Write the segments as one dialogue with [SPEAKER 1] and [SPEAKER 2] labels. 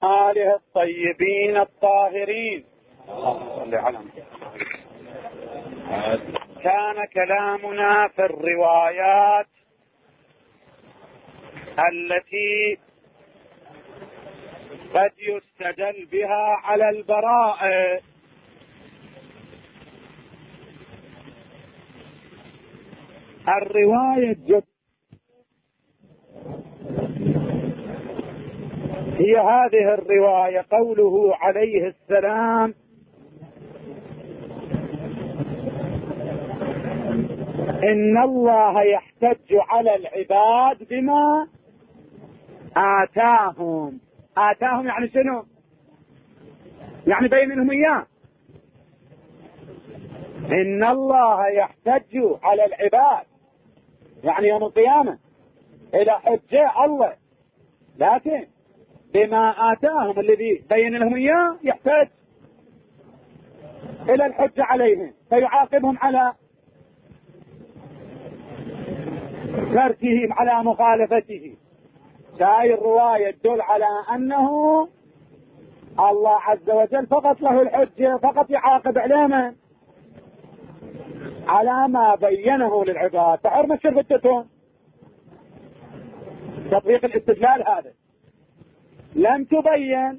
[SPEAKER 1] آله الطيبين الطاهرين. كان كلامنا في الروايات التي قد يستدل بها على البراءة. الرواية هي هذه الرواية، قوله عليه السلام: إن الله يحتج على العباد بما آتاهم. آتاهم يعني شنو؟ يعني بين لهم إياه. إن الله يحتج على العباد يعني يوم القيامة إلى حجة الله، لكن بما آتاهم الذي بين لهم إياه يحتاج إلى الحجة عليهم فيعاقبهم على تركهم على مخالفته. هاي الرواية تدل على أنه الله عز وجل فقط له الحجة، فقط يعاقب علينا على ما بينه للعباد. فحرمة شربتهم تطبيق الاستدلال هذا لم تبين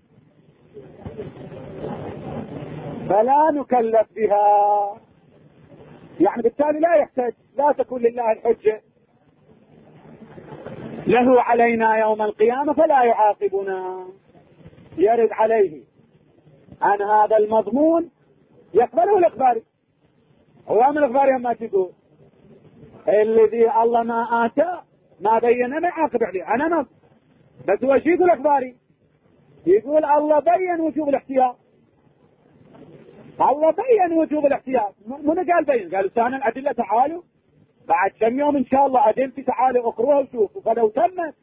[SPEAKER 1] فلا نكلف بها، يعني بالتالي لا يحتاج، لا تكون لله الحجة له علينا يوم القيامة فلا يعاقبنا. يرد عليه عن هذا المضمون يقبله الإخباري. هو من الإخباري ما تقول الذي الله ما آتى ما بين ما يعاقب عليه. أنا نص بس هو شيء يقول إخباري، يقول الله بين وجوب الاحتياط. الله بين وجوب الاحتياط. من قال بين؟ قالوا كان الأدلة تعالوا بعد كم يوم إن شاء الله أدلتي تعالوا اقروها وشوفوا. فلو تمت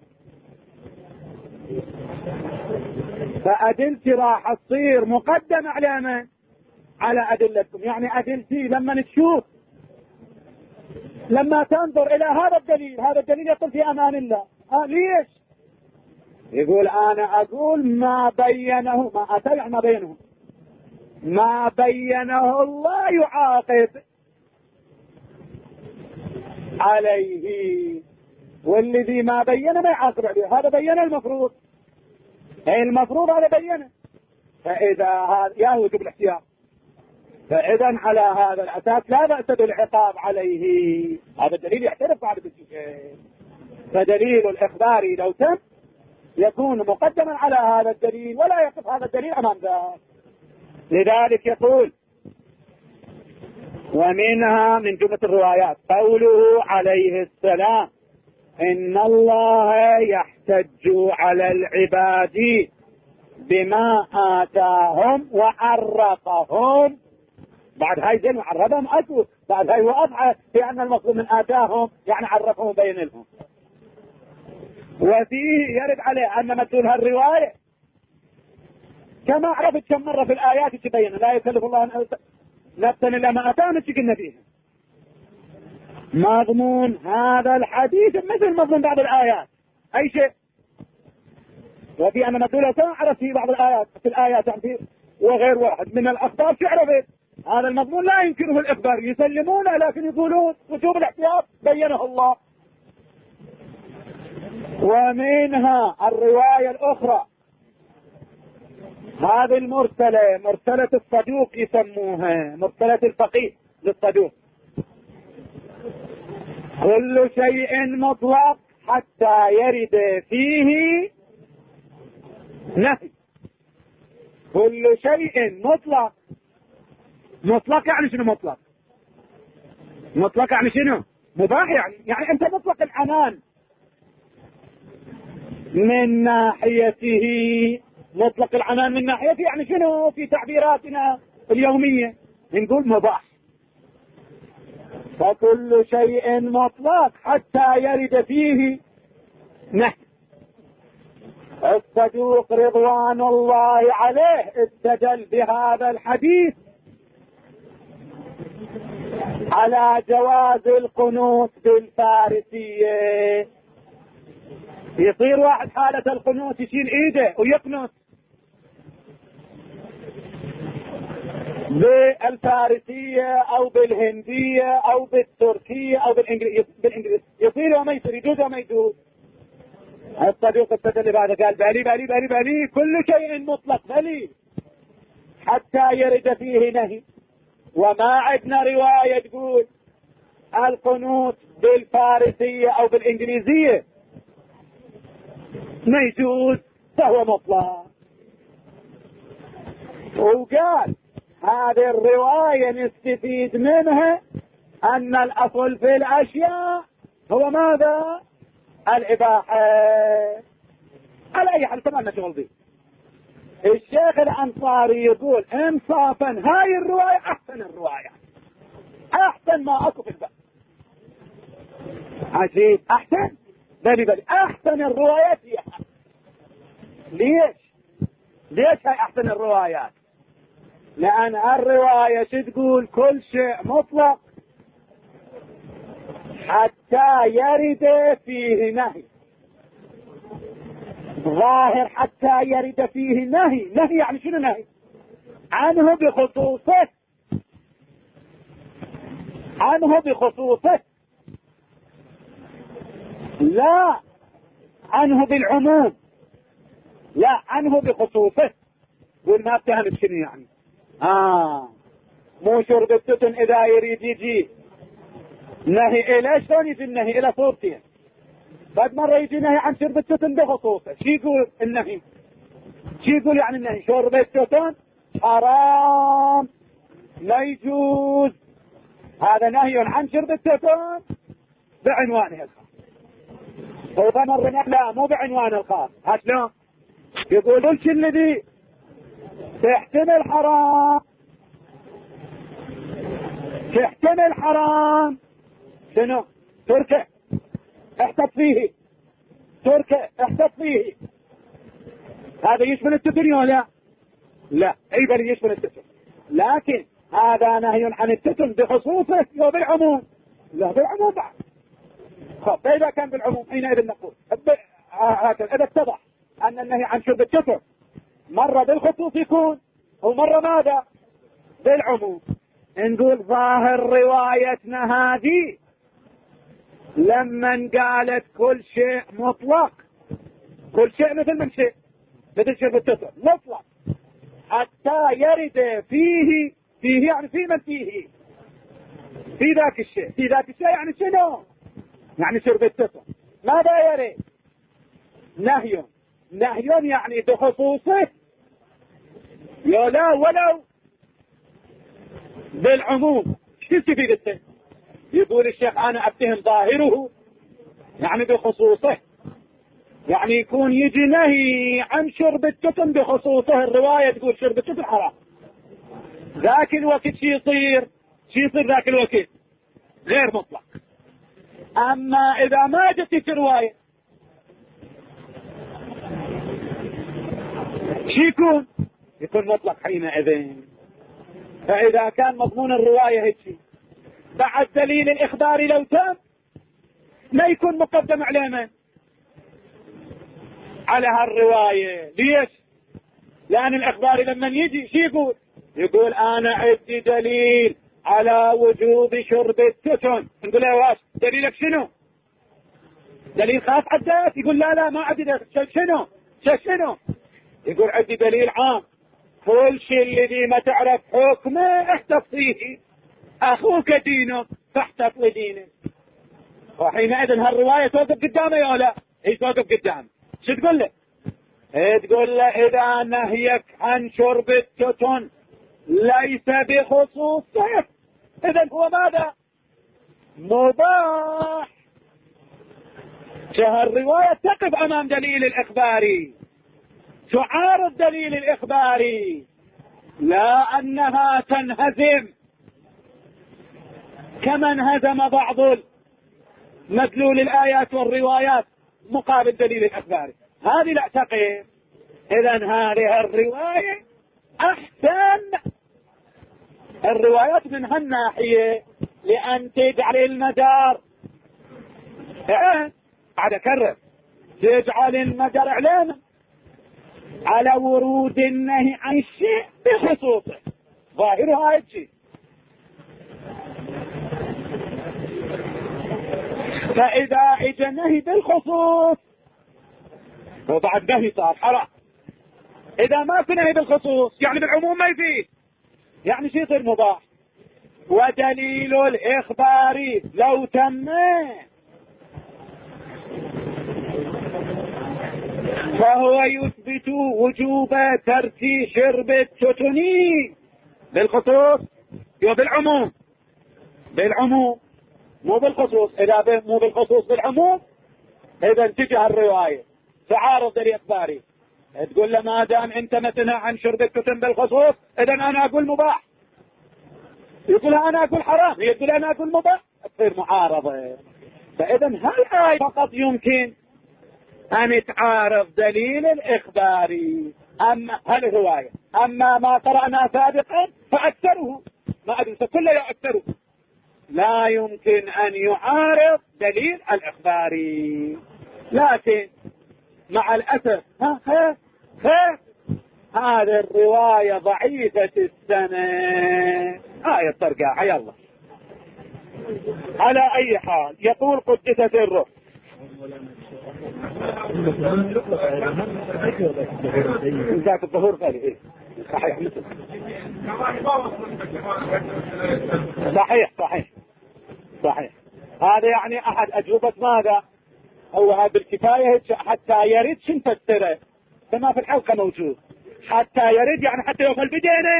[SPEAKER 1] فأدلتي راح تصير مقدمة على من؟ على أدلتكم. يعني أدلتي لما تشوف، لما تنظر إلى هذا الدليل، هذا الدليل يقول في أمان الله. ليش؟ يقول أنا أقول ما بينه، ما أتبع ما بينه، ما بينه الله يعاقب عليه، والذي ما بينه ما يعاقب عليه. هذا بينه المفروض، المفروض هذا بينه. فإذا هذا يهوج بالاحتياط، فإذا على هذا الأساس لا بأس بالعقاب عليه. هذا الدليل يعترف بعد بالشيء. فدليل الإخبار لو تم يكون مقدما على هذا الدليل ولا يقف هذا الدليل أمام ذلك. لذلك يقول: ومنها من جملة الروايات قوله عليه السلام: إن الله يحتج على العباد بما آتاهم وعرفهم. بعد هاي زين وعرفهم أسود، بعد هاي وأضحى في أن المقصود من آتاهم يعني عرفهم بين لهم. وفيه يرد عليه أن مدلول هالرواية كما عرفت كم مرة في الآيات تبين لا يكلف الله نفسا إلا ما آتاها قلنا فيها. مضمون هذا الحديث مثل مضمون بعض الآيات أي شيء. وفي أن مدلوله كما عرف في بعض الآيات، في الآيات يعني وغير واحد من الأخبار شعرفت هذا المضمون لا يمكنه الإخبار، يسلمونه لكن يقولون وجوب الاحتياط بينه الله. ومنها الرواية الأخرى هذه المرسلة، مرسلة الصدوق يسموها، مرسلة الفقيه للصدوق. كل شيء مطلق حتى يرد فيه نفي. كل شيء مطلق. مطلق يعني شنو مطلق؟ مطلق يعني شنو؟ مباح يعني انت مطلق العنان من ناحيته، مطلق العنان من ناحيته يعني شنو في تعبيراتنا اليومية نقول مباح. فكل شيء مطلق حتى يرد فيه نهي. الصدوق رضوان الله عليه استدل بهذا الحديث على جواز القنوت بالفارسية. يصير واحد حالة القنوت يشيل ايده ويقنط بالفارسية او بالهندية او بالتركية او بالانجليزية، يصير وما يصير، يجوز وما يجوز. الصديق استدل بعد قال بلي كل شيء مطلق بلي حتى يرد فيه نهي، وما عندنا رواية تقول القنوت بالفارسية او بالانجليزية ما يجوز فهو مطلق. وقال هذه الرواية نستفيد منها ان الاصل في الاشياء هو ماذا؟ الاباحة. على اي حال طبعا شغل دي. الشيخ الانصاري يقول انصافا هاي الرواية احسن الرواية، احسن ما اكو في الباب. عجيب، احسن بلي احسن الروايات هي. ليش هاي احسن الروايات؟ لان الرواية تقول كل شيء مطلق حتى يرد فيه نهي. ظاهر حتى يرد فيه نهي يعني شنو نهي؟ عنه بخصوصه، لا عنه بالعموم، لا عنه بخصوصه. قول ما اتهمت شنو يعني؟ مو شرب التتن اذا يريد يجي نهي الى شلون يجي النهي؟ الى صورتين. بعد مرة يجي نهي عن شرب التتن بخصوصه. شو يقول النهي؟ شو يقول يعني النهي؟ شرب التتن حرام لا يجوز، هذا نهي عن شرب التتن بعنوانه الخاص. وإذا مرة لا مو بعنوان الخاص، شلون؟ يقولون شو الذي تحتمل حرام شنو؟ تركه احتط فيه، هذا يشمل التتن ولا لا؟ اي بل يشمل التتن، لكن هذا نهي عن التتن بخصوصه وبالعموم. لا بالعموم بعد. خب اذا كان بالعموم حينئذ نقول هكذا اذا اتضح ان النهي عن شرب التتن مرة بالخصوص يكون ومرة ماذا؟ بالعموم. نقول ظاهر روايتنا هذه لما قالت كل شيء مطلق، كل شيء مثل شرب التتن مطلق حتى يرد فيه يعني في من فيه، في ذاك الشيء يعني شنو؟ يعني شرب التتن. ماذا يرد؟ نهي يعني بخصوصه لا ولو بالعموم. شو تفيد التن؟ يقول الشيخ انا اتهم ظاهره يعني بخصوصه، يعني يكون يجي نهي عن شرب التتن بخصوصه. الرواية تقول شرب التتن حرام، ذاك الوقت شو يصير ذاك الوقت غير مطلق. اما اذا ما جت الرواية شو يكون مطلق حينئذ. فاذا كان مضمون الرواية هيك بعد دليل الاخبار لو تم لا يكون مقدم على من؟ على هالرواية. ليش؟ لان الاخبار لما يجي شو يقول انا عندي دليل على وجوب شرب التتن. نقول له واش دليلك شنو؟ دليل خاص عدات؟ يقول لا ما عندي شنو؟ يقول عندي دليل عام، كل شيء الذي ما تعرف حكمه احتف فيه، اخوك دينك فاحتف لدينك. وحينئذ هالرواية توقف قدامه يا لا؟ هي توقف قدامه. شو تقول له؟ تقول له اذا نهيك عن شرب التتن ليس بخصوصه اذا هو ماذا؟ مباح. فالرواية تقف امام دليل الاخباري، تعارض دليل الاخباري، لا انها تنهزم كما انهزم بعض مدلول الايات والروايات مقابل دليل الاخباري. هذه لا تقف. اذا هذه الرواية احسن الروايات من هالناحية، لان تجعل المدار. بعد اكرر تجعل المدار علامة على ورود النهي عن الشيء بخصوصه، ظاهرها هاي الشيء. فإذا اجى النهي بالخصوص وبعد نهي صار حرام. إذا ما في نهي بالخصوص يعني بالعموم ما يفيد، يعني شيء يصير مباح. ودليل الإخبار لو تم فهو يثبت وجوب ترك شرب التتن بالخصوص وبالعموم. بالعموم مو بالخصوص. إذا مو بالخصوص بالعموم إذا تجي الرواية تعارض الإخباري، تقول له ما دام أنت مثنى عن شرب التتن بالخصوص إذا أنا أقول مباح، يقول أنا أقول حرام، يقول أنا أقول مباح، تصير معارضة. فإذا هالآية فقط يمكن أن تعارض دليل الإخباري، أما هالرواية. أما ما قرأنا سابقا فأكثره ما أدرس كله أكثره لا يمكن أن يعارض دليل الإخباري. لكن مع الأسف هذه الرواية ضعيفة السنة، آية ترجع يلا. على أي حال يقول قدست الروح ذات الظهور فعلي صحيح صحيح. هذا يعني أحد أجوبة ماذا هو هذا بالكفاية حتى يرد شن تفسره كما في الحلقة موجود. حتى يرد يعني حتى يوصل بدينه،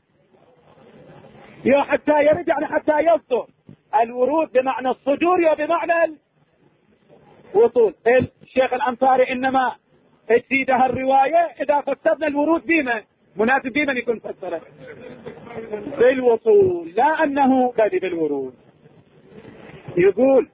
[SPEAKER 1] حتى يرد يعني حتى يصدر. الورود بمعنى الصدور وبمعنى الوصول. الشيخ الأنصاري إنما تفيدها الرواية إذا فسرنا الورود بما مناسب بمن يكون فسره بالوصول، لا أنه بدي بالورود. يقول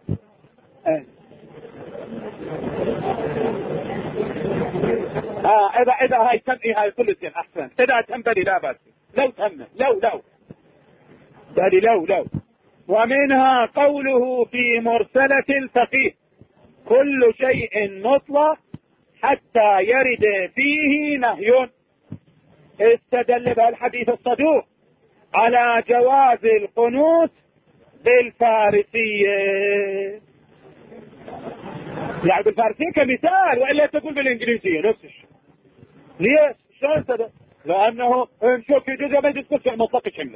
[SPEAKER 1] إذا هاي تنبي هاي كل شيء أحسن. إذا تنبلي لا بس لو تم لو بدي لو. ومنها قوله في مرسلة الفقيه كل شيء مطلق حتى يرد فيه نهي. استدل بها الحديث الصدوق على جواز القنوت بالفارسية، يعني بالفارسية كمثال، وإلا تقول بالإنجليزية نفس الشيء. ليش؟ شلون صدق؟ لأنه نشوف في جزء ما يجوز كل شيء مطلق شمله.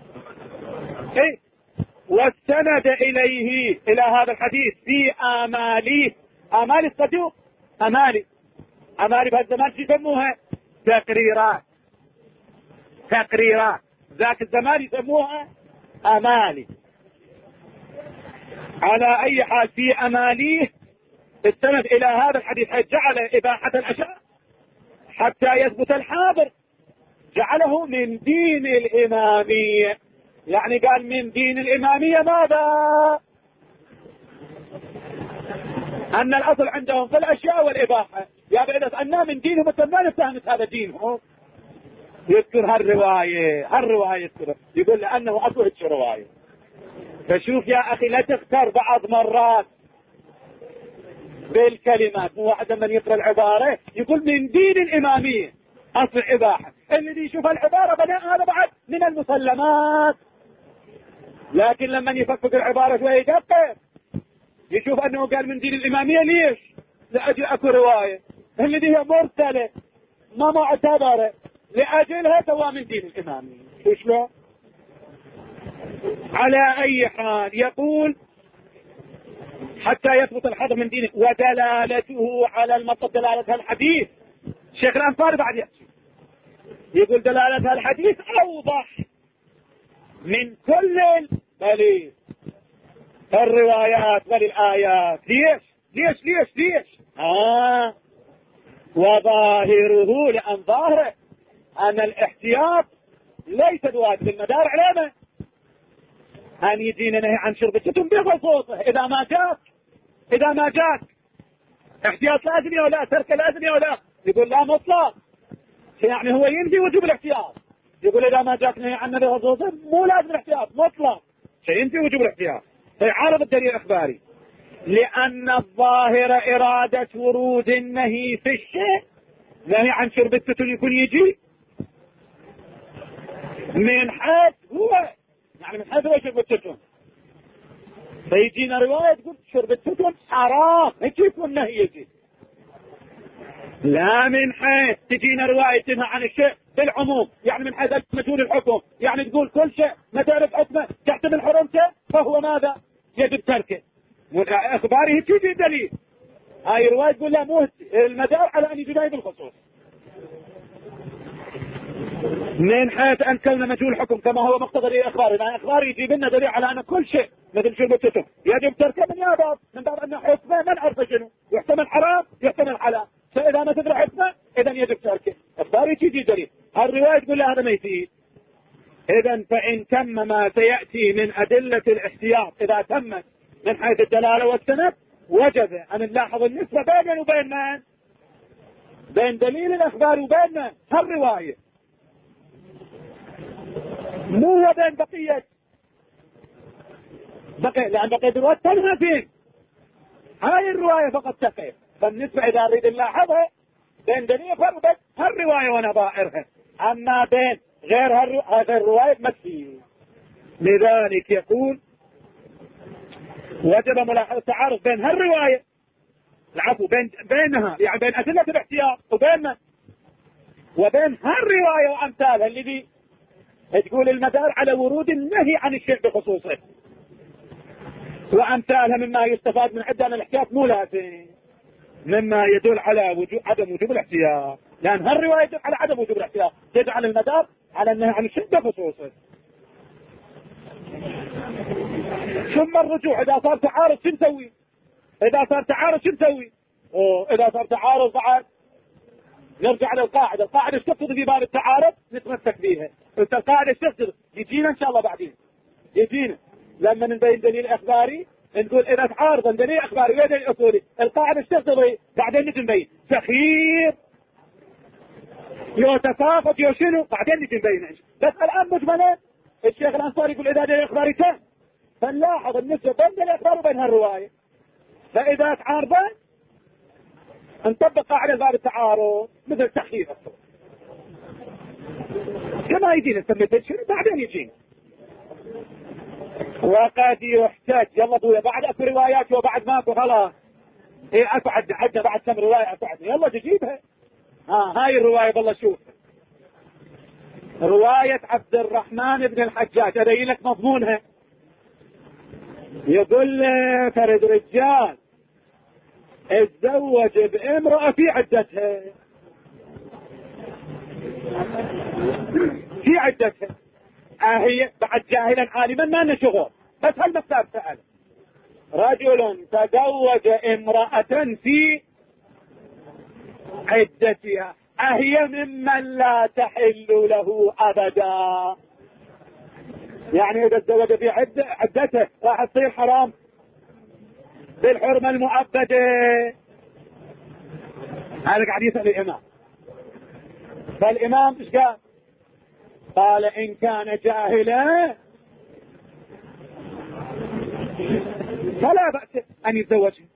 [SPEAKER 1] واستند إليه إلى هذا الحديث في آمالي الصدوق. أمالي بهذا الزمان شو يسموها؟ تقريرات ذاك الزمان يسموها أمالي. على أي حال في أماليه استند إلى هذا الحديث حيث جعل إباحة العشاء حتى يثبت الحاضر، جعله من دين الإمامية. يعني قال من دين الإمامية ماذا؟ أن الأصل عندهم في الأشياء والإباحة. يا بعدت أننا من دينهم ما نفتهمت هذا دينهم. يذكر هالرواية يذكر، يقول لأنه أكو هيك رواية. فشوف يا أخي لا تختار بعض مرات بالكلمات. مو واحد من يقرأ العبارة يقول من دين الإمامية أصل إباحة، الذي يشوف العبارة بناء هذا بعد من المسلمات. لكن لما يفكك العبارة شوية يدقق يشوف أنه قال من دين الإمامية. ليش؟ لأجل أكو رواية الذي هي مرسلة ما معتبرة، لأجلها سواء من دين الإمامية. شلون؟ على أي حال يقول حتى يثبت الحظر من دينه. ودلالته على المطلب دلالة الحديث. الشيخ الأنصاري بعد يحكي يقول دلالة الحديث أوضح من كل دليل الروايات وللآيات. ليش وظاهره، لأن ظاهره أن الاحتياط ليس واجب المدار علامة أن يدينا نهي عن شرب التتن بخصوصه. إذا ما جاك احتياط لازمي ولا ترك لازمي ولا، يقول لا مطلق، يعني هو ينفي وجوب الاحتياط. يقول إذا ما جاك نهي عنه بخصوصه مو لازم الاحتياط مطلق، ينفي وجوب الاحتياط، فيعارض الدليل الإخباري. لأن الظاهر إرادة ورود النهي في الشيء، نهي عن شرب التتن يكون يجي من حيث هو، يعني من حيث هو شرب التتن، فيجينا رواية تقول شرب التتن حرام، هيك يكون نهي يجي. لا من حيث تجينا رواية تنهى عن الشيء بالعموم، يعني من حيث مجهول الحكم، يعني تقول كل شيء ما تعرف حكمه تحتمل حرمته فهو ماذا؟ يجب تركه. اخباره تجي دليل، هاي رواية تقول لا مو المدار على ان يجي بالخصوص. من حيث ان كلمة مجهول الحكم كما هو مقتضى الاخبار، اذا اخبار يجيب لنا دليل على ان كل شيء مثل شرب التتن يجب تركه من باب ان حكمه ما نعرف شنو، يحتمل حرام يحتمل حلال، فاذا ما تدري حكمه اذا يجب تركه. اخبار يجي دليل، الرواية تقول لا هذا ما يفيد. اذا فان تم ما سيأتي من ادلة الاحتياط، اذا تمت من حيث الدلالة والسند، وجب ان نلاحظ النسبة بين وبين من؟ بين دليل الاخبار وبين هالرواية، مو بين بقية لان بقية الرواية تنهى فين؟ هاي الرواية فقط تقف، فالنسبة اذا نريد نلاحظها بين دليل الاخبار وبين هالرواية ونظائرها، اما بين غير هذه الرواية ما تفيد. لذلك يقول وجب ملاحظة التعارض بين هالرواية، العفو بينها يعني بين أدلة الاحتياط وبين هالرواية وأمثالها الذي تقول المدار على ورود النهي عن الشيء بخصوصه، وأمثالها مما يستفاد من عدة الاحتياط مو لازم، مما يدل على عدم وجوب الاحتياط، لأن هالرواية يدل على عدم وجوب الاحتياط، تجعل المدار على النهي عن الشيء بخصوصه. ثم الرجوع إذا صار تعارض شو نسوي؟ إذا صار تعارض بعد نرجع للقاعدة. القاعدة ايش تقصد في باب التعارض؟ نتمسك بيها. القاعدة ايش تقصد؟ يجينا ان شاء الله بعدين، يجينا لما نبين دليل اخباري نقول اذا تعارض دليل اخباري ودليل اصولي، القاعدة ايش تقصد؟ بعدين نبين تخيير يو تفاقد يو شنو، بعدين نبين. بس الان مجملا الشيخ الانصاري يقول اذا دليل اخباري تم، فنلاحظ النسبة بين دليل الاخبار وبين هالرواية، فاذا تعارضان نطبق قاعدة باب التعارض مثل التخيير الصوت كما يجينا نسمي شنو بعدين يجينا. وقد يحتاج يلا ابويا بعد اكو روايات وبعد ماكو خلاص ايه اكو عدنا بعد كم رواية اكو عدنا يلا تجيبها. هاي الرواية والله شوف رواية عبد الرحمن بن الحجاج ابين لك مضمونها. يقول فرد رجال اتزوج بامرأة في عدتها، هي بعد جاهلا عالما ما لنا شغل، بس هالمسألة سأل رجل تزوج امرأة في عدتها أهي ممن لا تحل له أبدا، يعني إذا تزوج في عدته راح تصير حرام بالحرمة المؤبدة. هذا قاعد يسأل الإمام، فالإمام ايش قال؟ قال إن كان جاهلا فلا بأس أن يتزوجها،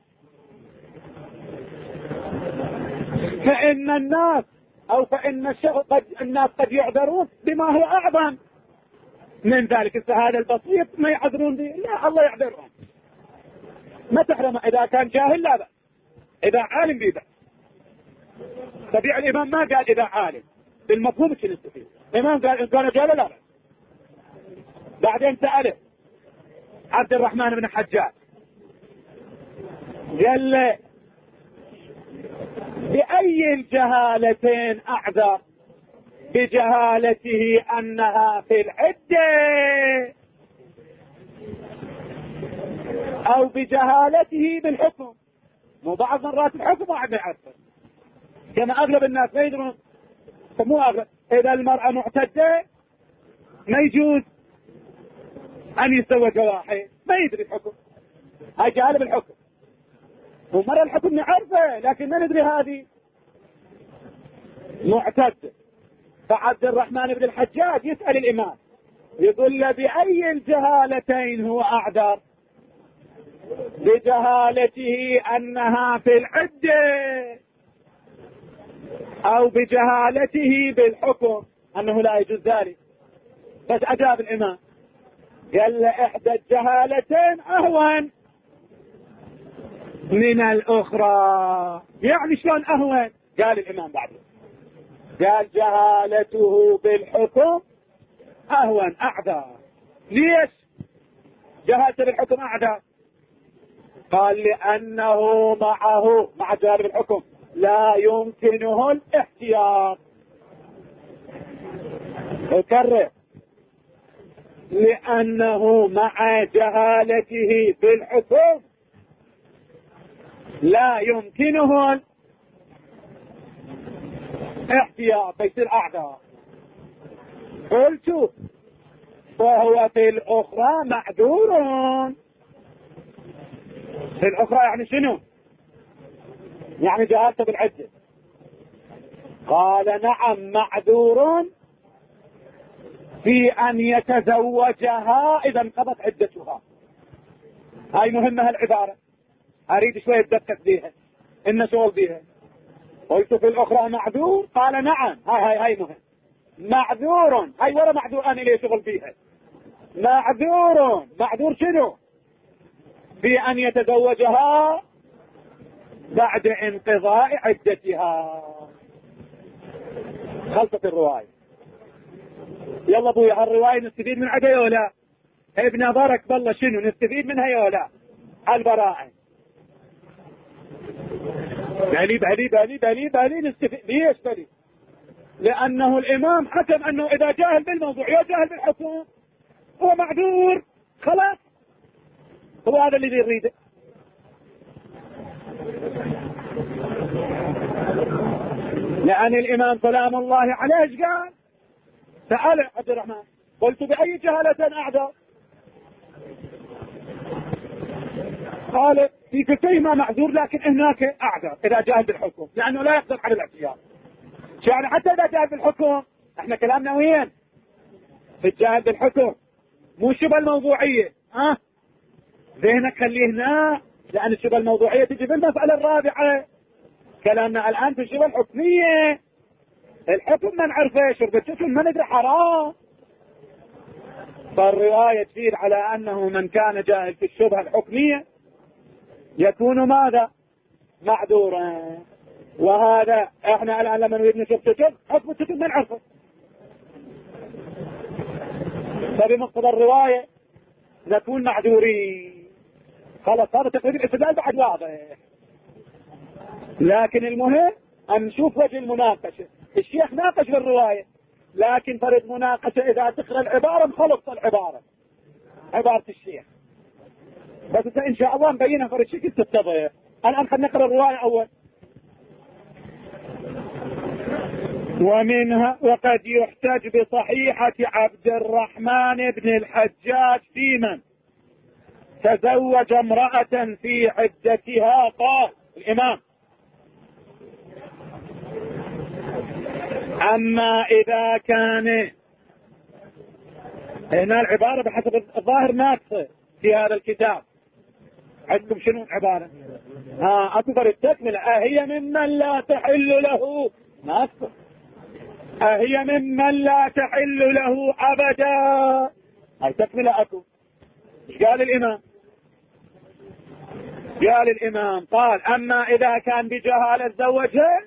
[SPEAKER 1] فإن الناس أو فإن الناس قد يعذرون بما هو أعظم من ذلك. هذا البسيط ما يعذرون به، لا الله يعذرهم، ما تحرم إذا كان جاهل لا بأس، إذا عالم به بأس. تبيع الإمام ما قال إذا عالم بالمفهوم شنو نستفيد، الإمام قال إن كان جاهل لا بأس. بعدين سأله عبد الرحمن بن حجاج قال له بأي الجهالتين أعذر، بجهالته أنها في العدة أو بجهالته بالحكم؟ مو بعض مرات الحكم واحد ما يعرفه كما أغلب الناس ما يدرون، مو أغلب. إذا المرأة معتدة ما يجوز أن يتزوج واحد ما يدري الحكم، هاي جهالة بالحكم، ومرة الحكم نعرفه لكن ما ندري هذه معتدة. فعبد الرحمن بن الحجاج يسأل الإمام يقول له بأي الجهالتين هو أعذر، بجهالته أنها في العدة أو بجهالته بالحكم أنه لا يجوز ذلك. بس أجاب الإمام قال إحدى الجهالتين أهون من الأخرى. يعني شلون أهون؟ قال الإمام بعد، قال جهالته بالحكم أهون أعدى. ليش جهالته بالحكم أعدى؟ قال لأنه مع جهاله بالحكم لا يمكنه الاحتياط. أكرر، لأنه مع جهالته بالحكم لا يمكنه الاحتياط فيصير أعداء. قلت وهو في الأخرى معذور. في الأخرى يعني شنو؟ يعني جهالته بالعدة. قال نعم معذور في أن يتزوجها إذا انقضت عدتها. هاي مهمة هالعبارة، أريد شوية دقق بيها، إن شغل بيها. قلت في الأخرى معذور، قال نعم. هاي مهم. معذور، هاي ولا معذور أنا ليه شغل بيها. معذور شنو؟ في أن يتزوجها بعد انقضاء عدتها. خلصت الرواية. يلا ابويا هالرواية نستفيد من عدها ولا ابن بارك بالله شنو نستفيد منها ولا البراءة؟ بلي نستفيد. ليش بلي؟ لأنه الإمام حكم أنه إذا جاهل بالموضوع يجاهل بالحكم هو معذور. خلاص هو هذا اللي يريده. لأن الإمام سلام الله عليه ايش قال؟ سأل عبد الرحمن قلت بأي جهالة أعذر؟ قال في كلتيهما معذور لكن هناك أعذر إذا جاهل بالحكم لأنه لا يقدر على الاعتياد. يعني حتى إذا جاهل بالحكم احنا كلامنا وين؟ في الجاهل بالحكم مو الشبه الموضوعية. ذهنك خليه هنا، لأن الشبه الموضوعية تجي في المسألة الرابعة. كلامنا الآن في الشبه الحكمية. الحكم ما نعرفه، شرب الحكم ما ندري حرام. فالرواية تفيد على أنه من كان جاهل في الشبهة الحكمية يكون ماذا؟ معذورا. وهذا احنا الآن لما نريد نشوف كتب حكم الكتب ما نعرفه. فبمقتضى الرواية نكون معذورين. خلاص هذا تقريبا الاستدلال بعد واضح. لكن المهم أن نشوف وجه المناقشة. الشيخ ناقش بالرواية لكن فرد مناقشة إذا تقرأ العبارة مخلص العبارة عبارة الشيخ. بس إن شاء الله نبينها فرد شكل تتضيع. الآن خلينا نقرأ الرواية أول. ومنها وقد يحتج بصحيحة عبد الرحمن بن الحجاج في من تزوج امرأة في عدتها. قال الإمام أما إذا كان، هنا العبارة بحسب الظاهر ناقصة في هذا الكتاب. عندكم شنو العبارة؟ أكبر التكملة أهي ممن لا تحل له ناقصة. أهي ممن لا تحل له أبدا. هاي تكملة أكو. ايش قال الإمام؟ قال الإمام قال أما إذا كان بجهالة زوجها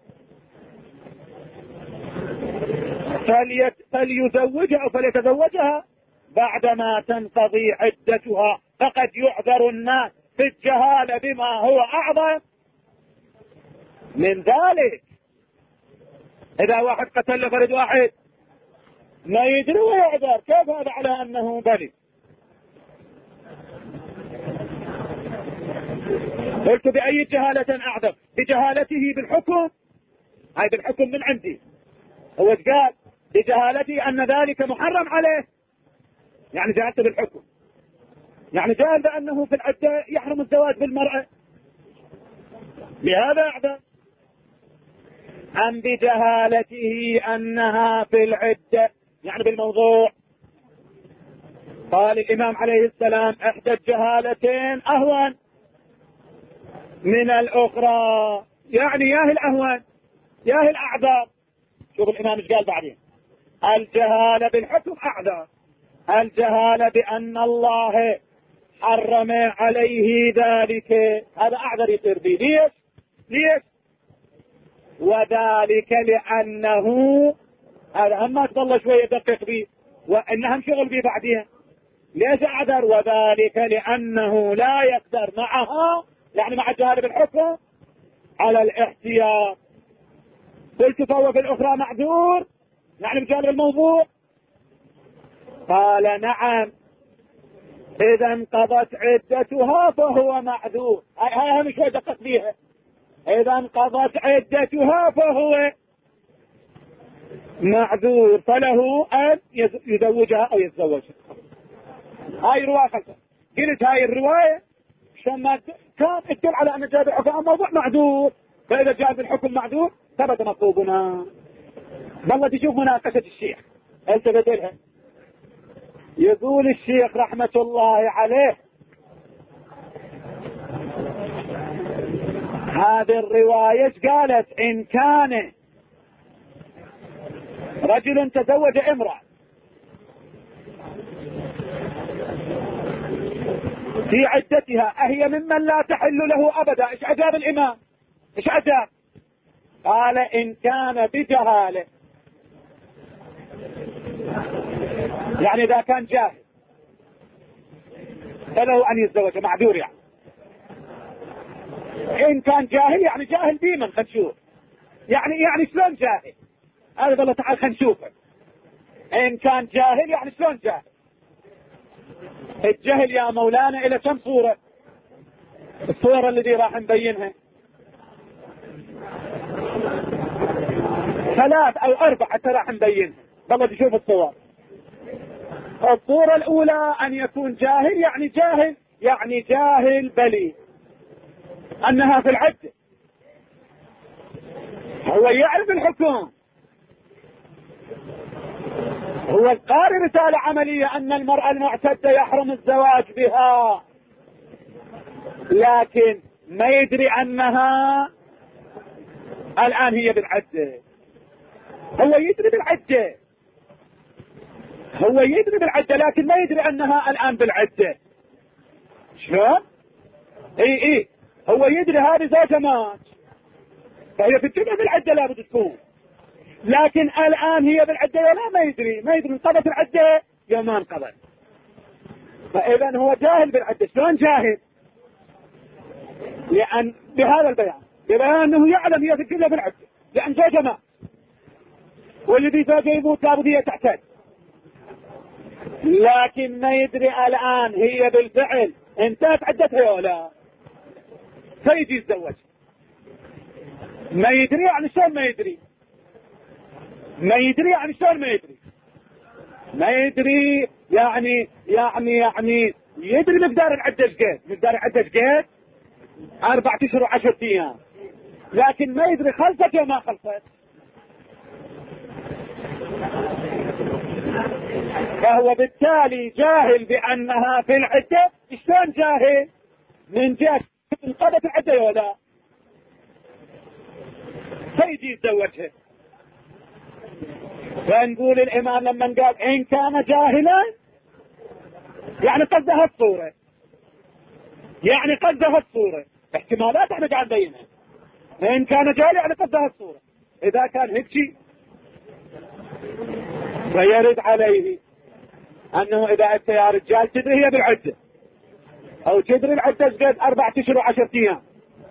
[SPEAKER 1] فليزوجها أو فليتزوجها بعدما تنقضي عدتها، فقد يعذر الناس في الجهالة بما هو أعظم من ذلك. إذا واحد قتل فرد واحد ما يدري ويعذر، كيف هذا على أنه بلي؟ قلت بأي جهالة أعذر؟ بجهالته بالحكم. هاي بالحكم من عندي. هو قال بجهالته أن ذلك محرم عليه، يعني جهالته بالحكم، يعني جهل بأنه في العدة يحرم الزواج بالمرأة، بهذا أعذر. أم بجهالته أنها في العدة يعني بالموضوع. قال الإمام عليه السلام إحدى الجهالتين أهون من الأخرى، يعني ياهي الأهون ياهي الأعذار. شوف الإمام ايش قال بعدين: الجهالة بالحكم أعذار، الجهالة بأن الله حرم عليه ذلك هذا أعذر يصير به. ليش؟ وذلك لأنه هذا هم ما تظل شوية دقيق به وإنهم شغل به بعدين. ليش أعذر؟ وذلك لأنه لا يقدر معها، يعني مع الجهالة بالحكم، على الاحتياط. قلت فهو في الأخرى معذور، يعني بجانب الموضوع. قال نعم، إذا انقضت عدتها فهو معذور. هاي هم شوي دقق فيها. إذا انقضت عدتها فهو معذور، فله أن يزوجها أو يتزوجها. هاي رواية خلفة. قلت هاي الرواية شما كان تدل على أن جاء بالحكم موضوع معذور، فإذا جاء بالحكم معذور ثبت مطلوبنا. والله تشوف مناقشة الشيخ التفت لها. يقول الشيخ رحمة الله عليه: هذه الرواية قالت إن كان رجل تزوج امرأة في عدتها أهي ممن لا تحل له أبدا. إيش عجاب الإمام؟ إيش عجاب؟ قال إن كان بجهالة، يعني إذا كان جاهل فله أن يتزوج، معذور يعني. إن كان جاهل يعني جاهل بيمن خنشوف، يعني شلون جاهل؟ هذا والله تعال خنشوفه. إن كان جاهل يعني شلون جاهل؟ الجهل يا مولانا إلى كم صورة؟ الصورة التي راح نبينها 3 أو 4 حتى راح نبينها. والله تشوف الصور. الصورة الأولى أن يكون جاهل، يعني جاهل بلي أنها في العدة، هو يعرف الحكم، هو قارئ رسالة عملية أن المرأة المعتدة يحرم الزواج بها، لكن ما يدري أنها الآن هي بالعدة. هو يدري بالعدة لكن ما يدري أنها الآن بالعدة. شلون؟ اي هو يدري هذه زوجة مات، فهي في الدنيا بالعدة لابد تكون، لكن الآن هي بالعدة ولا ما يدري انقضت العدة يا ما انقضت. فإذا هو جاهل بالعدة. شلون جاهل؟ لأن بهذا البيان أنه يعلم هي في الدنيا بالعدة، لأن زوجة مات، والذي زوجة يموت لابد هي تعتد، لكن ما يدري الآن هي بالفعل انتهت عدتها ولا، فيجي يتزوج. ما يدري يعني شلون ما يدري؟ ما يدري يعني شلون ما يدري؟ ما يدري يعني يدري مقدار العدة شقد، مقدار العدة شقد 4 أشهر و10 أيام، لكن ما يدري خلصت يا ما خلصت. فهو بالتالي جاهل بأنها في العدة. شلون جاهل؟ من جهة انقضت العدة ولا، فيجي يتزوجها. فنقول الإمام لما قال إن كان جاهلا يعني قصدها الصورة، احتمالات احنا قاعد نبينها. إن كان جاهل يعني قصدها الصورة. إذا كان هيك فيرد عليه أنه إذا أنت يا رجال تدري هي بالعدة، أو تدري العدة قد 4 أشهر و10 أيام،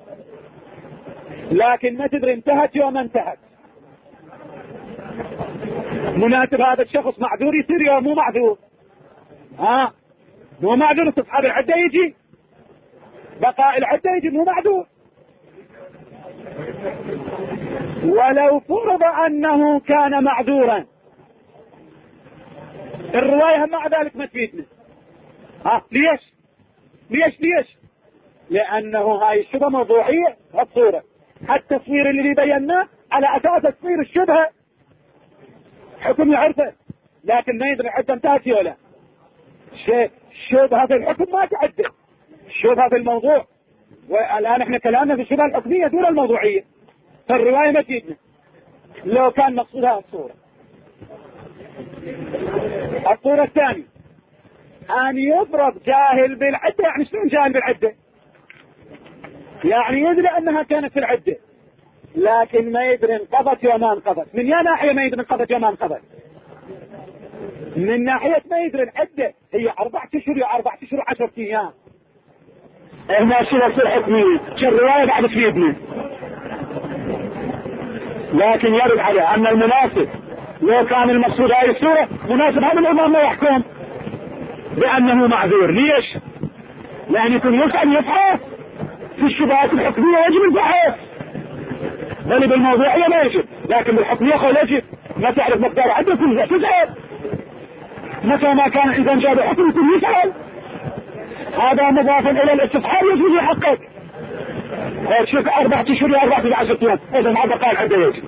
[SPEAKER 1] لكن ما تدري انتهت يوم انتهت، مناسب هذا الشخص معذور يصير يوم مو معذور؟ مو معذور، استصحاب العدة يجي، بقاء العدة يجي مو معذور. ولو فرض أنه كان معذورا، الرواية مع ذلك ما تفيدنا. ليش؟ لأنه هاي الشبهة موضوعية. الصورة التصوير اللي بيناه على أساس تصوير الشبهة حكم يعرفه، لكن ما يدري حتى انتهت ولا. الشبهة في الحكم ما تعدل، الشبهة في الموضوع. والآن احنا كلامنا في الشبهة الحكمية دون الموضوعية، فالرواية ما تجيبنا لو كان مقصودها الصورة. الصورة الثانية أن يضرب جاهل بالعدة. يعني شلون جاهل بالعدة؟ يعني يدري أنها كانت في العدة لكن ما يدري انقضت وما انقضت. من يا ناحية ما يدري انقضت وما انقضت؟ من ناحية ما يدري العدة هي 4 أشهر يا 4 أشهر 10 أيام. هنا صورة حكمية الرواية بعد تفيدنا، لكن يرد على أن المناسب لو كان المقصود هذه الصورة مناسب هذا الإمام ما يحكم بأنه معذور. ليش؟ لأن يكون يسأل يفحص في الشبهات الحكمية يجب البحث، بل بالموضوعية ما يجب، لكن بالحكمية قول يجب. ما تعرف مقدار عدة تسأل، متى ما كان إذا جاب الحكم يكون يسأل. هذا مضافا إلى الاستصحاب يجب يحقق. شوف 4 أشهر 14 أيام إذا هذا قال عدة يجب.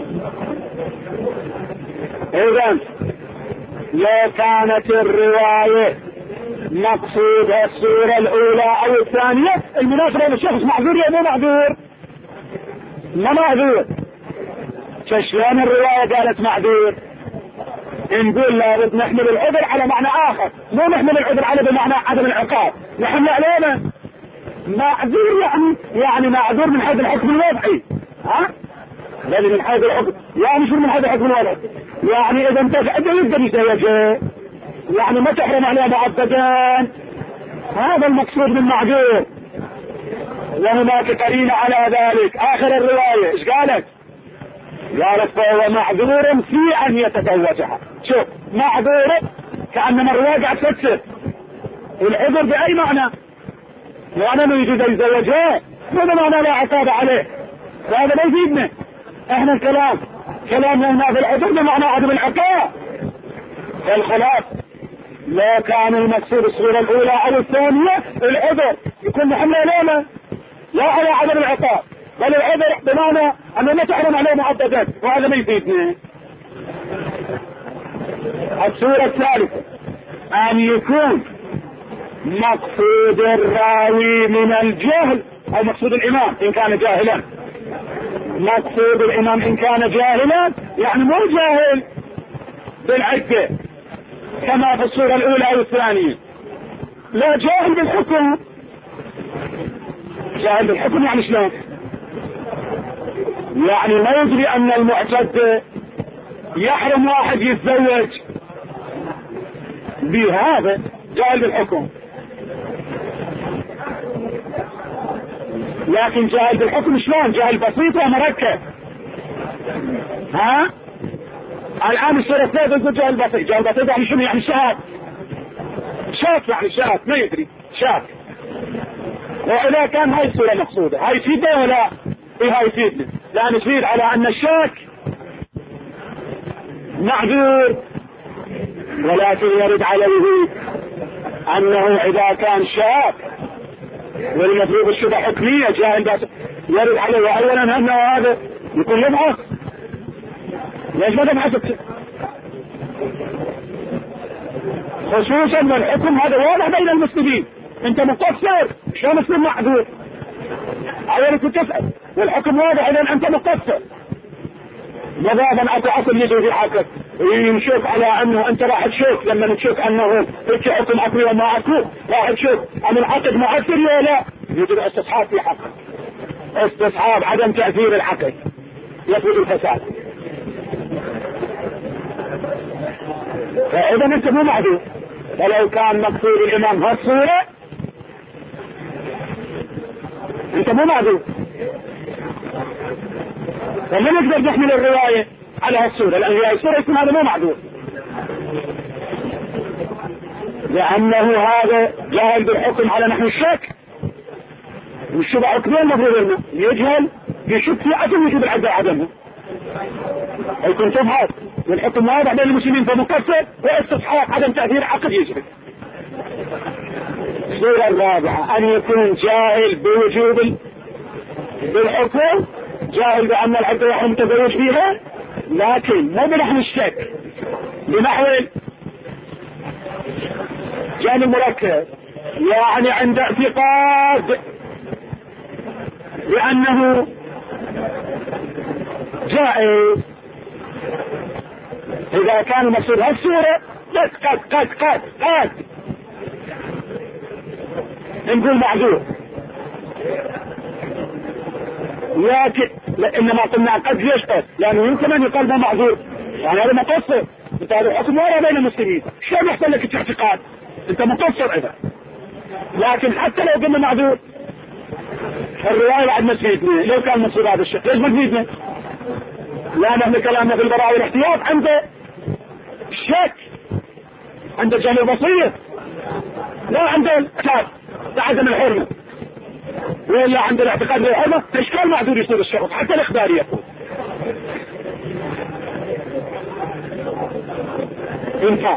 [SPEAKER 1] إذن لو كانت الرواية مقصودها الصورة الأولى أو الثانية المناسبة للشخص معذور يا مو معذور؟ ما معذور. فشلون الرواية قالت معذور؟ نقول لابد نحمل العذر على معنى آخر، مو نحمل العذر على بمعنى عدم العقاب. نحمل علينا معذور يعني معذور من حيث الحكم الوضعي، ها؟ بل من حيث الحكم يعني شو من حيث الحكم الوضعي؟ يعني إذا انتفعت يقدر يسيجه، يعني ما تحرم عليه معبدان. هذا المقصود من معذور. وهناك قرينة على ذلك. آخر الرواية إيش قالت؟ قالت فهو معذور في أن يتزوجها. شوف معذور كأنما الرواية قاعد تفسر العذر بأي معنى؟ وأنا ما يجوز يتزوجها هذا معنى لا عقاب عليه، وهذا ما يفيدنا. احنا كلامنا هنا في العذر بمعنى عدم العقاب. فالخلاف لا كان المقصود الصورة الأولى أو الثانية العذر يكون محمل علينا لا على عدم العقاب، بل العذر بمعنى أنه ما تحرم عليه معبدات، وهذا ما يفيدنا. الصورة الثالثة أن يكون مقصود الراوي من الجهل أو مقصود الإمام إن كان جاهلا. مقصود الإمام إن كان جاهلا يعني مو جاهل بالعدة كما في الصورة الأولى أو الثانية، لا جاهل بالحكم. جاهل بالحكم يعني شلون؟ يعني ما يدري أن المعتد يحرم واحد يتزوج بهذا، جاهل بالحكم. لكن جاهل بالحكم شلون؟ جاهل بسيط ومركب. ها؟ الآن الصورة الثالثة يقول جاهل بسيط. جاهل بسيط يعني شنو؟ يعني شاك يعني شاك ما يدري شاك. وإذا كان هاي الصورة مقصودة هاي يفيدنا ولا إيه؟ هاي يفيدنا، لأن يفيد على أن الشاك معذور. ولكن يرد عليه أنه إذا كان شاك والمفروض الشبه حكمية جاهل بس يرد عليه أولا أنه هذا يكون يبحث. ليش ما تبحث؟ خصوصا والحكم هذا واضح بين المسلمين. انت مقصر شو مسلم معذور؟ اولا كنت تسأل والحكم واضح اذا انت مقصر. ماذا اكو اصل يجي في حقك يمشوك على انه انت راح تشوف لما تشوف انه هيك حكم اكو وما اكو راح تشوف ان العقد مؤثر ولا لا. يجب استصحاب في حقك، استصحاب عدم تأثير العقد يفوت الفساد. فاذا انت مو معذور. فلو كان مقصود الامام هالصورة انت مو معذور، فما نقدر نحمل الرواية على هالصورة، لان هي الصورة يكون هذا مو معذور، لانه هذا جاهل بالحكم على نحو الشك. والشبه حكمين المفروض انه يجهل يشك في عدم وجود العدل عدمه. يكون تبحث والحكم واضح بين المسلمين فمقصر واستصحاب عدم تأثير عقد يجري. الصورة الرابعة أن يكون جاهل بوجود بالحكم، جاهل بأن العبد يحرم التزوج فيها، لكن مو بنحو الشك، بنحو جانب مركب، يعني عند اعتقاد بأنه جائز. إذا كان مقصود هالصورة قد نقول معذور، لكن إنما قلنا قد ليش قد؟ لأنه يمكن أن يقال ما معذور، يعني هذا مقصر، انت هذا الحكم ولا بين المسلمين، شو يحصل لك اعتقاد؟ انت مقصر اذا. لكن حتى لو قلنا معذور الرواية بعد ما تفيدنا، لو كان مقصود هذا الشيء ليش ما تفيدنا؟ لا، نحن كلامنا في البراءة والاحتياط عنده الشك، عنده جانب بسيط، لا عنده الاعتقاد بعدم الحرمة، ولا عنده الاعتقاد بالحرمة، اشكال معذور يصير الشرط حتى الاخباري يقول. انت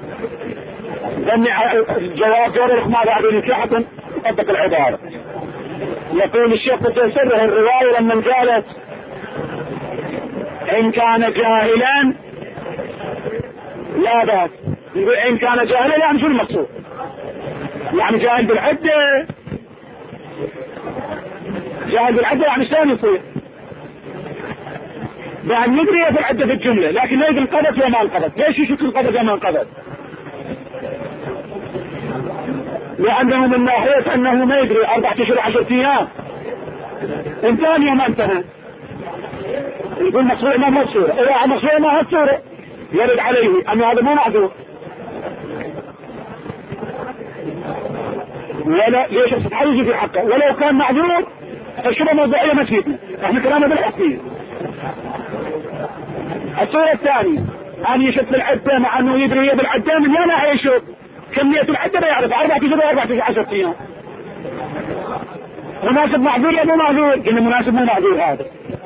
[SPEAKER 1] الجواب دور الإخمار بعد نكاحة تطبق العبارة. يقول الشيخ تفسره الرواية لما قالت إن كان جاهلا لا بأس، يقول إن كان جاهلا يعني شو المقصود؟ يعني جاهل بالعدة، جاهل بالعدة يعني شلون يصير؟ بأن يدري في العدة في الجملة، لكن لا يدري انقضت وما انقضت. ليش يشك انقضت وما انقضت؟ لأنه من ناحية أنه ما يدري 4 أشهر 10 أيام انتهى يوم انتهى، يقول مصروع ما هو الصورة، إذا مصروع ما هو الصورة يرد عليه أن هذا مو معذور. ولا ليش تتحيز في حقه؟ ولو كان معذور الشبه موضوعية ما تفيدنا، احنا كلامنا بالحقية. الصورة الثانية أن يشوف العدة مع أنه يدري بالعدة من يانا يشوف كمية العدة بيعرف 4 أشهر 4 10 أيام. مناسب معذور يا مو معذور؟ قلنا مناسب مو معذور هذا.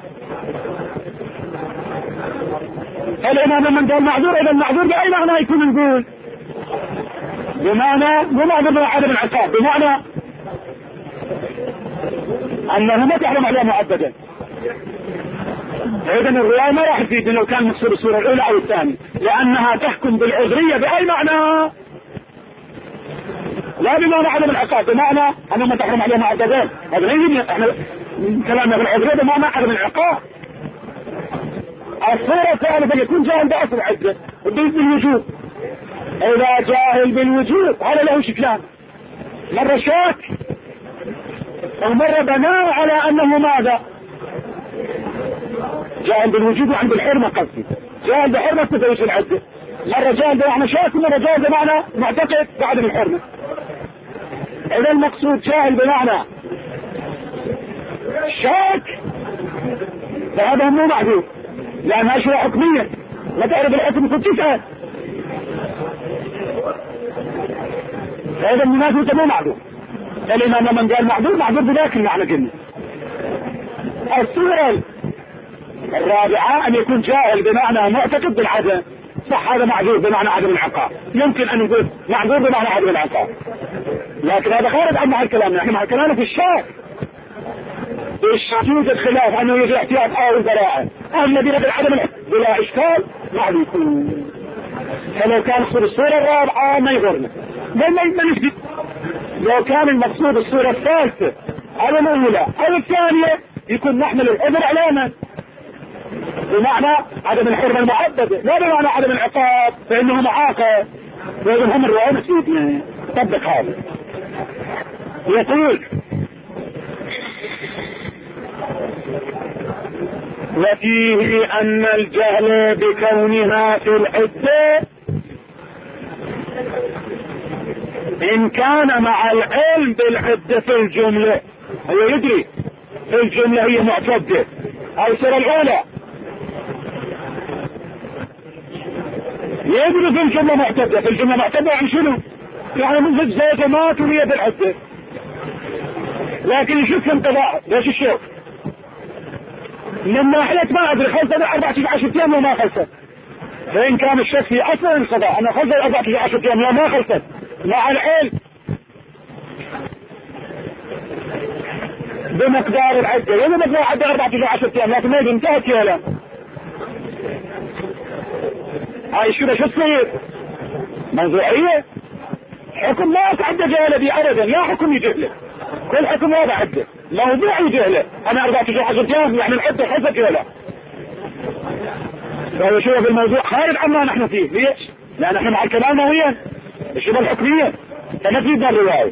[SPEAKER 1] الإمام من قال معذور، إذا المعذور بأي معنى يكون نقول؟ بمعنى مو معذور بعدم العقاب، بمعنى أنه ما تحرم عليه معبدا. إذن الرواية ما راح تفيد لو كان مقصود الصورة الأولى أو الثانية، لأنها تحكم بالعذرية بأي معنى، لا بمعنى عدم العقاب، بمعنى أنه ما تحرم عليه معبدا. هذا لا يجب احنا كلامنا في العذرية بمعنى عدم العقاب. الصورة الثالثة يكون جاهل بأصل العدة بالوجوب. إذا جاهل بالوجوب هذا له شكلان، مرة شاك ومرة بناء على أنه ماذا؟ جاهل بالوجوب وعند الحرمة قصدي، جاهل بحرمة تزوج العدة، مرة جاهل بمعنى شاك ومرة جاهل بمعنى معتقد بعدم الحرمة. إذا المقصود جاهل بمعنى شاك فهذا مو معذور، لأنها أشياء حكمية لا تعرف الحكم كنت تسأل، فهذا المناسبة مو معذور. الإمام من قال معذور معذور بذاك المعنى قلنا. الصورة الرابعة أن يكون جاهل بمعنى معتقد بالعدم، صح هذا معذور بمعنى عدم العقاب، يمكن أن نقول معذور بمعنى عدم العقاب، لكن هذا خارج عن محل كلامنا، نحن محل كلامنا في الشاك. يوجد الخلاف أنه يوجد احتياط أو البراءة، الذين بالعدم بلا إشكال معذورون. فلو كان مقصود الصورة الرابعة ما يغرنا، ما نفسد. لو كان المقصود الصورة الثالثة أو الأولى أو الثانية يكون نحمل العذر علامة بمعنى عدم الحرمة المعبدة، لا بمعنى عدم العقاب فإنه معاقب. وإذن هم الرواية مسيدنا طبق هذا. يقول وفيه أن الجهل بكونها في العدة إن كان مع العلم بالعدة في الجملة، هو يدري في الجملة هي معتدة أو الصورة الأولى، يدري في الجملة معتدة، في الجملة معتدة يعني شنو؟ يعني من الزوجة مات وهي بالعدة، لكن يشوف انقضاء. ليش الشيخ؟ من ناحية ما أدري خلصت 14 أيام وما خلصت، فإن كان الشك في أصل انقضاء أنا خلصت 14 أيام وما خلصت مع العلم بمقدار العدة، يعني مقدار عدة 14 أيام لكن ما انتهت يا لا، هاي شو تصير؟ موضوعية حكم لا يتعدى جهله دي ابدا، لا حكم يجهله، كل حكم ما بعده موضوع يجهله. انا 14 10 ايام يعني العده حفت ولا لا؟ فهو شوف الموضوع خارج عما نحن فيه. ليش؟ لان احنا مع الكلام نويا الشبه الحكميه فنفيد الروايه،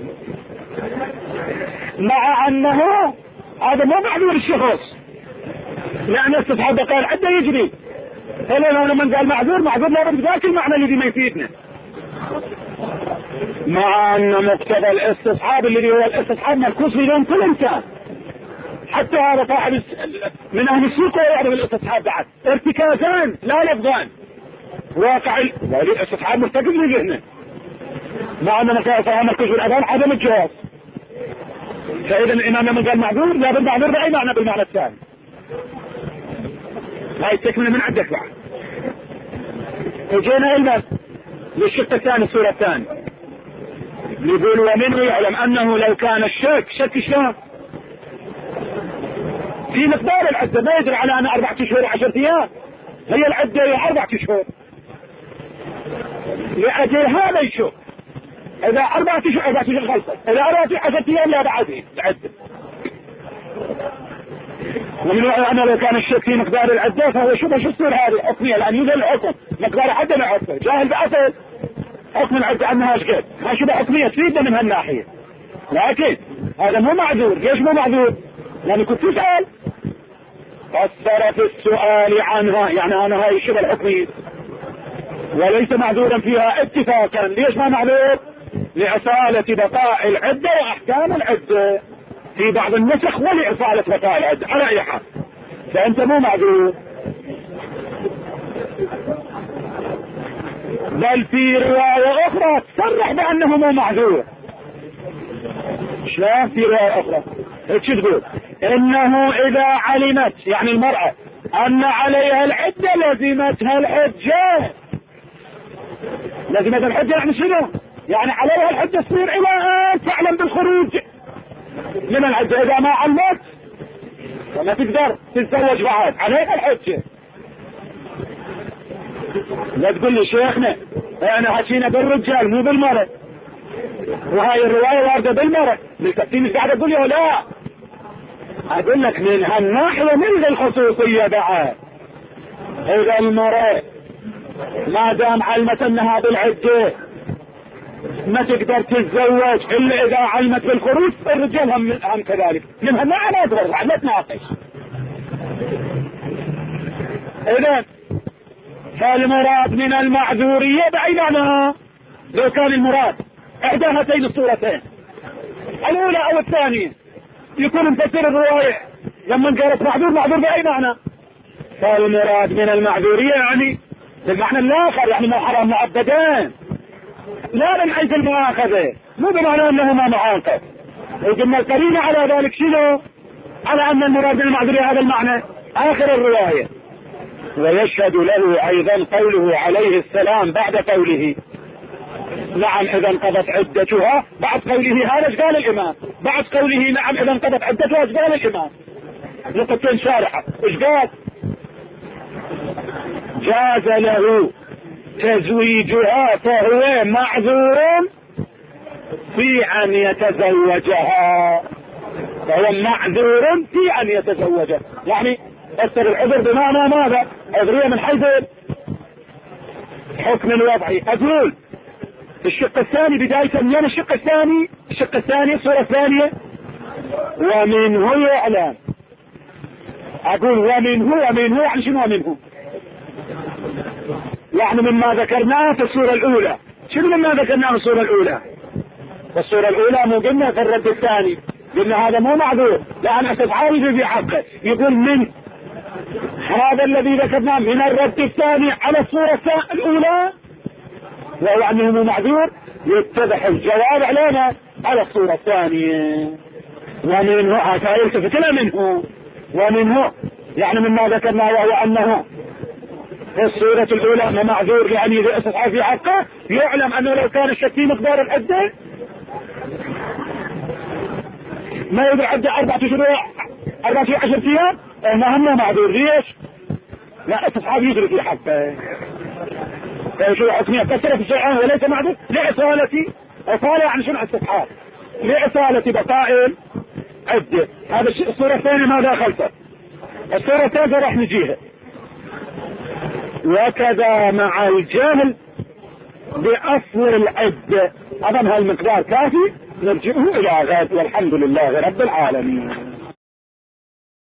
[SPEAKER 1] مع انه هذا مو معذور الشخص، لان استصحاب بقاء العده يجري. فلو من قال معذور لابد ذاك المعنى الذي ما يفيدنا، مع ان مقتضى الاستصحاب الذي هو الاستصحاب مركوز في ذهن كل انسان، حتى هذا صاحب من اهل السوق يعرف الاستصحاب بعد ارتكازان لا لفظان واقع الاستصحاب مرتكز في ذهنه، مع ان مسائل مركوز في الاذهان عدم الجواز. فاذا الامام لما قال معذور لا بالمعذور باي معنى؟ بالمعنى الثاني. هاي التكمله من عندك بعد. وجينا لنا للشق الثاني السورة الثانية، يقول ومنه يعلم انه لو كان الشك شلون في مقدار العدة، ما يدري على ان 4 اشهر 10 ايام، هي العدة هي 4 اشهر، لأجل هذا يشوف اذا 4 اشهر خلصت، اذا 10 ايام لا بعد العدة. ومن أنه لو كان الشك في مقدار العدة فهو شو تصير هذه حكمية، لأن يوجد الحكم مقدار عدة ما عدة جاهل بأصل حكم العدة أنها شكل، ما شو حكمية تفيدنا من هالناحية. لكن هذا مو معذور. ليش مو معذور؟ لأنه كنت تسأل قصر في السؤال عنها، يعني أنا هاي الشبه الحكمية وليس معذورا فيها اتفاقا. ليش ما معذور؟ لأصالة بقاء العدة وأحكام العدة في بعض النسخ، ولإصالة بقاء العدة على أي حال، فأنت مو معذور. بل في رواية أخرى تصرح بأنه مو معذور. شلون في رواية أخرى؟ ايش تقول؟ إنه إذا علمت يعني المرأة أن عليها العدة لزمتها الحجة. لزمتها الحجة يعني شنو؟ يعني عليها الحجة تصير إلى أن تعلم بالخروج من العدة. إذا ما علمت فما تقدر تتزوج بعد، عليها الحجة. لا تقول لي شيخنا انا حكينا بالرجال مو بالمرأة، وهاي الرواية واردة بالمرأة، بالتقسيم مش قاعد اقول له لا، اقول لك من هالناحية من الخصوصية بعد. اذا المرأة ما دام علمت انها بالعدة ما تقدر تتزوج الا اذا علمت بالخروج، الرجال هم كذلك. من هالناحية لا تضر لا تناقش. اذا فالمراد من المعذورية بأي معنى؟ لو كان المراد احدى هاتين الصورتين الاولى او الثانية يكون مفسر الرواية لما قالت معذور بأي معنى؟ فالمراد من المعذورية يعني بالمعنى الاخر، يعني ما حرام مؤبدان، لا من حيث المؤاخذة، مو بمعنى انه ما معاقب. وقلنا القرينة على ذلك شنو؟ على ان المراد من المعذورية هذا المعنى اخر الرواية. ويشهد له ايضا قوله عليه السلام بعد قوله نعم اذا انقضت عدتها، بعد قوله هذا ايش قال الامام؟ بعد قوله نعم اذا انقضت عدتها ايش قال الامام؟ نقطتين شارحة ايش قال؟ جاز له تزويجها فهو معذور في ان يتزوجها، فهو معذور في ان يتزوجها. يعني فسر العذر بمعنى ماذا؟ عذرية من حيث حكم الوضعي. اقول الشق الثاني بداية من الشق الثاني الصورة الثانية ومنه يعلم. اقول ومنه يعني شنو ومنه؟ يعني مما ذكرناه في الصورة الاولى. شنو مما ذكرناه في الصورة الاولى؟ في الصورة الاولى مو قلنا في الرد الثاني قلنا هذا مو معذور لان استفعال في حقه. يقول من هذا الذي ذكرناه من الرد الثاني على الصورة الاولى وهو انه مو معذور، يتضح الجواب علينا على الصورة الثانية. ومنه حتى يلتفت الى ومنه يعني مما ذكرناه وهو انه في الصورة الاولى معذور يعني اذا استفعل في حقه، يعلم انه لو كان الشك في مقدار العدة ما يقدر عدة 14 ايام ما هم معذور. ليش؟ لا استصحاب يجري في حقه. شو حكمية كسرة في الشيعان وليس معذور لإصالة أصالة يعني شنو استفحال؟ لإصالة بقاء عدة. هذا الصورة الثانية ماذا خلفه؟ الصورة الثالثة راح نجيها. وكذا مع الجهل بأصل العدة. أظن هالمقدار كافي، نرجعه إلى غد، والحمد لله رب العالمين.